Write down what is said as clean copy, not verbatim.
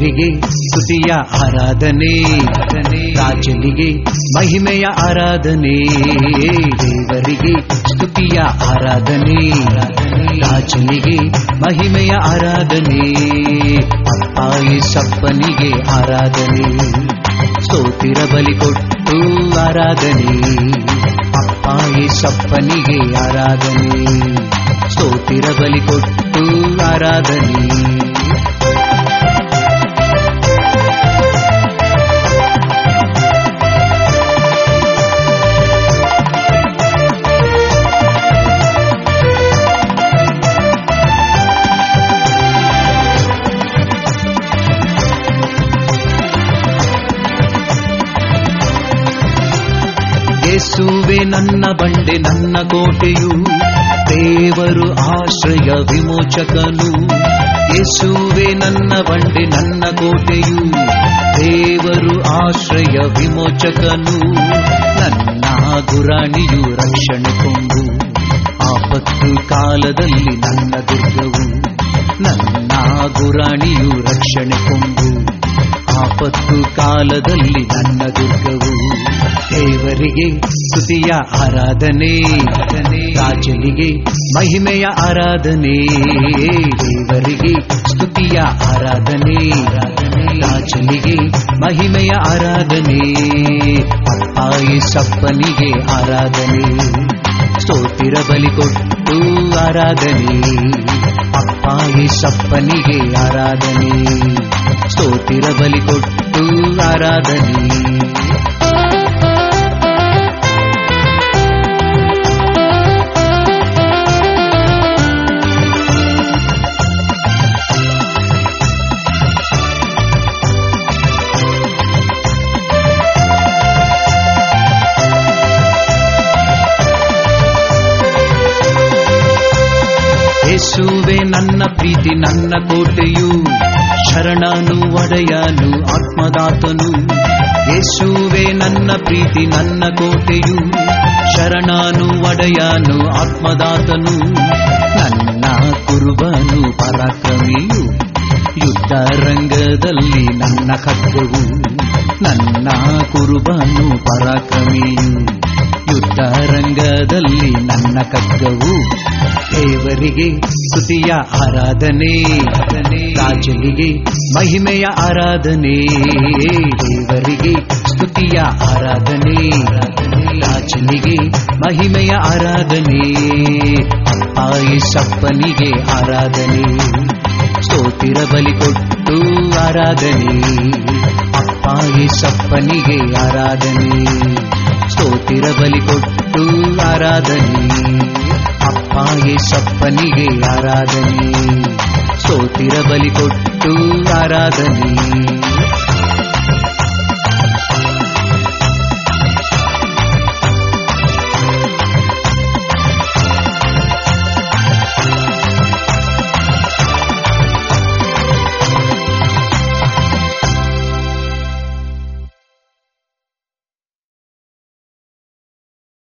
ದೇವರಿಗೆ ಸ್ತುತಿಯ ಆರಾಧನೆ, ರಾಜನಿಗೆ ಮಹಿಮೆಯ ಆರಾಧನೆ. ದೇವರಿಗೆ ಸ್ತುತಿಯ ಆರಾಧನೆ, ರಾಜನಿಗೆ ಮಹಿಮೆಯ ಆರಾಧನೆ. ಅಪ್ಪ ಯೇಸಪ್ಪನಿಗೆ ಆರಾಧನೆ, ಸ್ತೋತ್ರ ಬಲಿ ಕೊಟ್ಟು ಆರಾಧನೆ. ಅಪ್ಪ ಯೇಸಪ್ಪನಿಗೆ ಆರಾಧನೆ, ಸ್ತೋತ್ರ ಬಲಿ ಕೊಟ್ಟು ಆರಾಧನೆ. ಯೇಸುವೆ ನನ್ನ ಬಂಡೆ ನನ್ನ ಕೋಟೆಯು, ದೇವರು ಆಶ್ರಯ ವಿಮೋಚಕನು. ಯೇಸುವೆ ನನ್ನ ಬಂಡೆ ನನ್ನ ಕೋಟೆಯು, ದೇವರು ಆಶ್ರಯ ವಿಮೋಚಕನು. ನನ್ನ ಗುರಾಣಿಯು ರಕ್ಷಣೆ ಕೊಂಬು, ಆಪತ್ತು ಕಾಲದಲ್ಲಿ ನನ್ನ ದುರ್ಗವು. ನನ್ನ ಗುರಾಣಿಯು ರಕ್ಷಣೆ ಕೊಂಬು, ಆಪತ್ತು ಕಾಲದಲ್ಲಿ ನನ್ನ ದುರ್ಗವು. ದೇವರಿಗೆ ಸ್ತುತಿಯ ಆರಾಧನೆ, ರಾಜನಿಗೆ ಮಹಿಮೆಯ ಆರಾಧನೆ. ದೇವರಿಗೆ ಸ್ತುತಿಯ ಆರಾಧನೆ, ರಾಜನಿಗೆ ಮಹಿಮೆಯ ಆರಾಧನೆ. ಅಪ್ಪ ಯೇಸಪ್ಪನಿಗೆ ಆರಾಧನೆ, ಸ್ತೋತ್ರ ಬಲಿ ಕೊಟ್ಟು ಆರಾಧನೆ. ಅಪ್ಪ ಯೇಸಪ್ಪನಿಗೆ ಆರಾಧನೆ, ಸ್ತೋತ್ರ ಬಲಿ ಕೊಟ್ಟು ಆರಾಧನೆ. ಯೇಸುವೆ ನನ್ನ ಪ್ರೀತಿ ನನ್ನ ಕೋಟೆಯು, ಶರಣನು ಒಡೆಯನು ಆತ್ಮದಾತನು. ಯೇಸುವೆ ನನ್ನ ಪ್ರೀತಿ ನನ್ನ ಕೋಟೆಯು, ಶರಣನು ಒಡೆಯನು ಆತ್ಮದಾತನು. ನನ್ನ ಕುರುಬನು ಪರಾಕ್ರಮಿಯು, ಯುದ್ಧ ರಂಗದಲ್ಲಿ ನನ್ನ ಖಡ್ಗವು. ನನ್ನ ಕುರುಬನು ಪರಾಕ್ರಮಿಯು, ಯುದ್ಧ ರಂಗದಲ್ಲಿ ನನ್ನ ಖಡ್ಗವು. ದೇವರಿಗೆ ಸ್ತುತಿಯ ಆರಾಧನೆ, ರಾಜನಿಗೆ ಮಹಿಮೆಯ ಆರಾಧನೆ. ದೇವರಿಗೆ ಸ್ತುತಿಯ ಆರಾಧನೆ, ರಾಜನಿಗೆ ಮಹಿಮೆಯ ಆರಾಧನೆ. ಅಪ್ಪ ಯೇಸಪ್ಪನಿಗೆ ಆರಾಧನೆ, ಸ್ತೋತ್ರ ಬಲಿ ಕೊಟ್ಟು ಆರಾಧನೆ. ಅಪ್ಪ ಯೇಸಪ್ಪನಿಗೆ ಆರಾಧನೆ, ಸ್ತೋತ್ರ ಬಲಿ ಕೊಟ್ಟು ಆರಾಧನೆ. ಅಪ್ಪ ಯೇಸಪ್ಪನಿಗೆ ಆರಾಧನೆ, ಸ್ತೋತ್ರ ಬಲಿ ಕೊಟ್ಟು ಆರಾಧನೆ.